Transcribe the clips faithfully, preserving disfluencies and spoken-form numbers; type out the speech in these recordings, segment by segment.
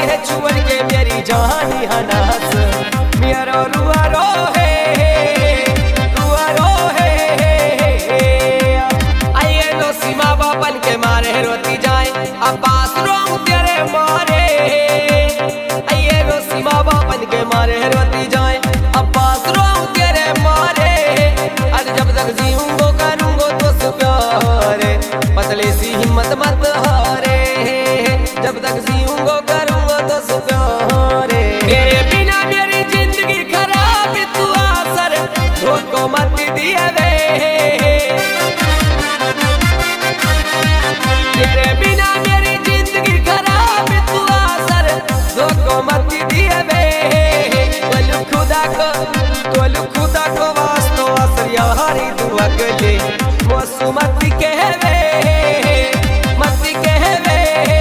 है छुअन के मेरी जानी हनास मेरा रुआ रो है रुआ रो है आइए नो सीमा बापन के मारे रोती जाए अब पास रोऊं तेरे मारे आइए नो सीमा बापन के मारे रोती जाए अब पास रोऊं तेरे मारे आज जब तक जीऊंगो करूंगो तो प्यारे पतले सी हिम्मत मत हारे जब तक जीऊंगो करूंगो तो प्यारे तेरे बिना मेरी जिंदगी खराब तू आसर को मत दिए वे तेरे बिना मेरी जिंदगी खराब तू आसर को मत दिए वे बोल खुदा को बोल खुदा को वास्तो असर यारी तू अगले मौसू मत कहवे मत कहवे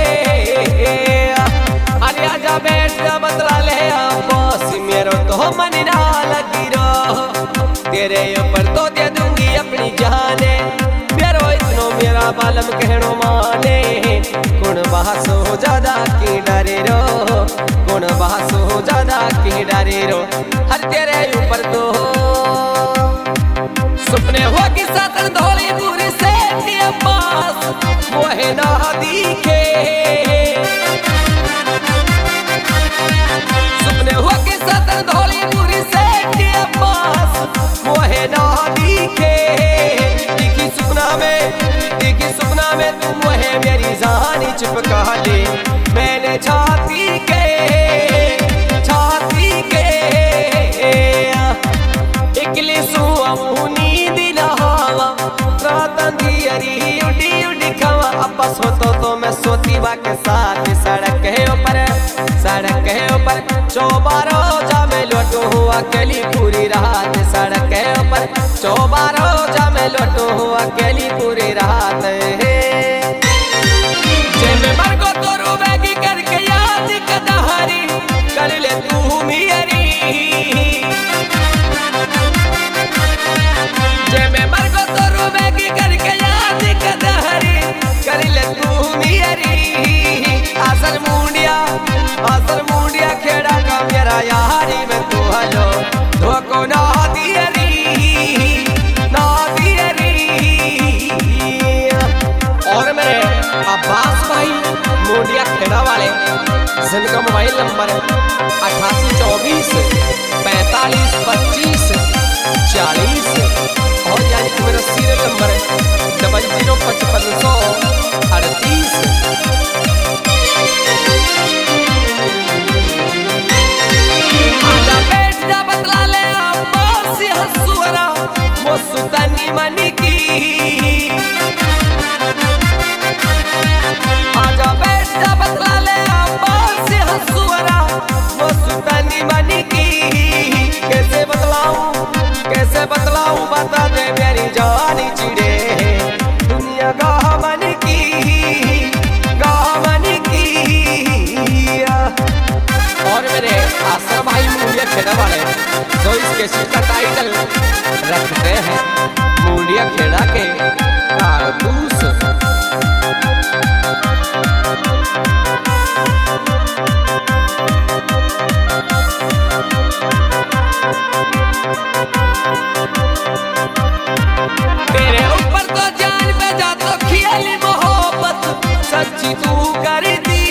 अरे आजा बैठ जा बतला ले बस मेरो तो मन ना लगी रो तेरे ऊपर तो दे दूंगी अपनी जाने मेरो इतनो मेरा बालम कहनो माने गुण बहस हो ज्यादा की डरे रो गुण बहस हो ज्यादा की डरे रो हर तेरे ऊपर तो सुपने हो कि सातन धोली पूरी से पास मोहे ना दिखे सुपने हो कि सातन धोली पूरी से पास मोहे ना दिखे दिखी सुपना में दिखी सुपना में तू मोहे मेरी जानी चिपका ले मैंने छाती के छाती के इकली सुअमुनी उड़ी उड़ी खवा आपस होतो तो मैं सोती बा के साथ सड़क है ऊपर सड़क है ऊपर चौबारो जा मैं लौटू हुआ अकेली पूरी रात सड़क है ऊपर चौबारो जा मैं लौटू हुआ अकेली पूरी रात मैं मर को तो रोवेगी करके याद कदहरी कर ले तू मेरी जे मैं मर को तो रोवेगी करके याद कदहरी कर ले तू मेरी आसर मुंडिया आसर मुंडिया खेड़ा का मेरा यारी में तू हलो धोको ना दियरी ना दियरी और मेरे अब्बास भाई मुंडिया खेड़ा वाले जिनका मोबाइल नंबर अट्ठासी चौबीस पैंतालीस पच्चीस चालीस और यानी कि मेरा सीरियल नंबर है डबल जीरो पचपन सौ अड़तीस आजा बैठ जा बतला ले आपसी हंसुअरा मोसु तनी मनी की आजा बैठ जा बतला ले आपसी हंसुअरा मोसु तनी मनी की कैसे बतलाऊं कैसे बतलाऊं बता दे मेरी जानी चिड़े दुनिया गावन की गावन की और मेरे आसर भाई मुंडिया खेड़ा वाले जो इस कैसेट का टाइटल रखते हैं मुंडिया खेड़ा के कारतूस तेरे ऊपर तो जान पे जा तो खियाली मोहब्बत सच्ची तू कर दी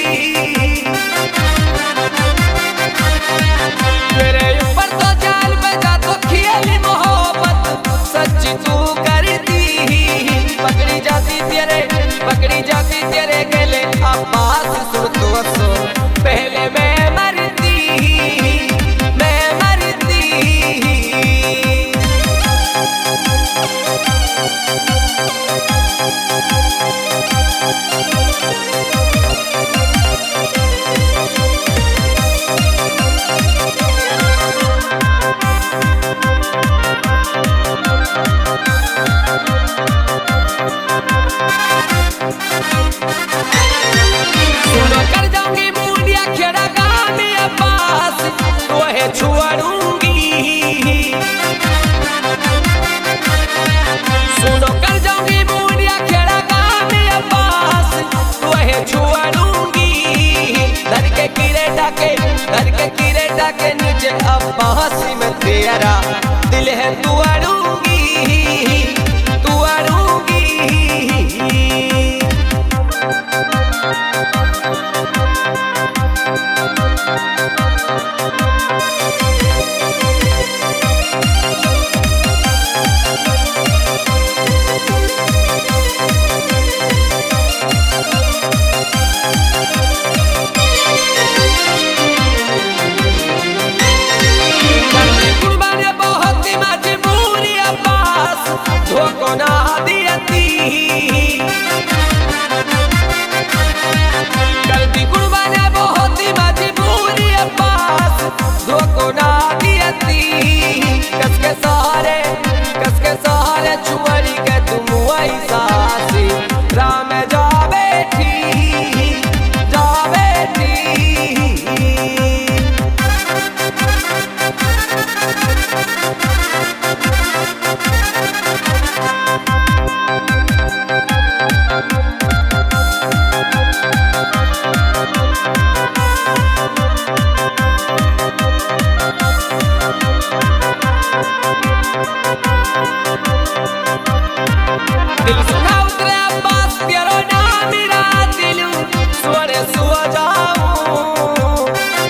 तेरे ऊपर तो जान पे जा तो खियाली मोहब्बत सच्ची तू कर दी पकड़ी जाती तेरे पकड़ी जाती तेरे गले आवाज सुन तो सो पहले मैं मरती मैं मरती अब्बास में तेरा दिल है तू अड़ूंगी तू अड़ूंगी। धोखो ना दियती गलती कुर्बाने बहुत ही मजबूरी अब्बास धोखो ना दियती कसके सहारे कसके सहारे छुअरी के तुम ऐसा सी राम जा बैठी जा बैठी। दिल सुना उतरे अब्बास तेरो नाम मेरा दिल सोरे सुआ जाऊं।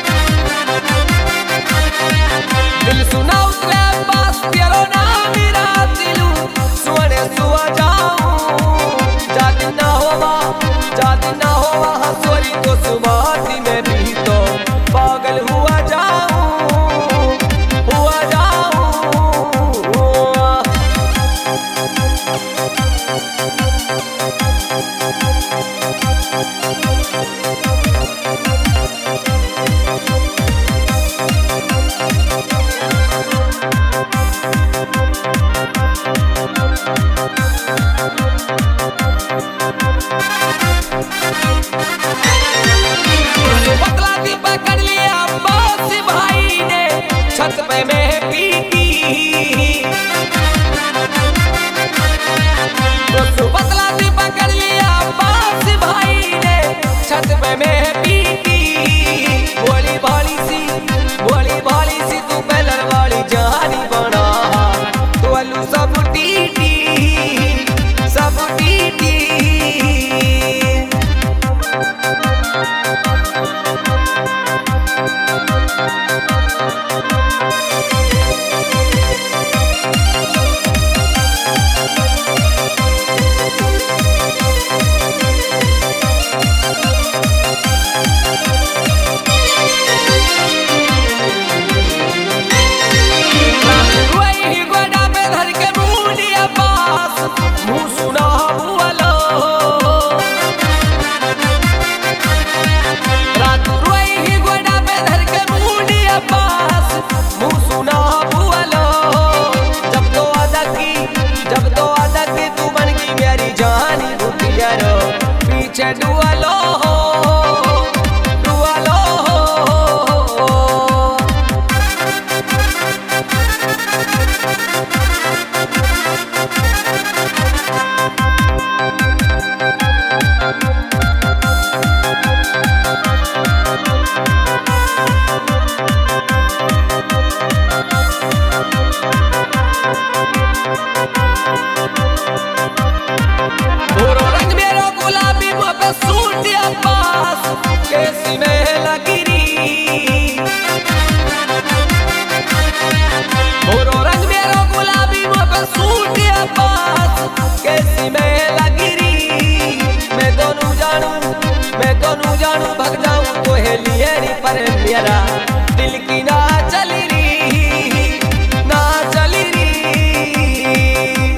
दिल सुना उतरे अब्बास तेरो नाम मेरा दिल सोरे सुआ जाऊं। जाति ना होवा जाति ना होवा हंसोरी तो सुबाती में भी तो पागल हुआ जाऊं हुआ जाऊं। पतला दी पकड़ लिया अब्बास भाई ने छत पे में पीटी तो पतला दी पकड़ लिया अब्बास भाई ने छत पे में पीटी। बोली भाली सी बोली भाली सी तू पहलर वाली जहानी बना तो अलू सब टीटी सब टीटी। मुँह सुना बुआलो रात रोई ही गोड़ा पे धर के मुंडी अब्बास मुँह सुना बुआलो। जब तो अदा की जब तो अदा की तू बन गई मेरी जानी बुतिया रो पीछे डुआलो।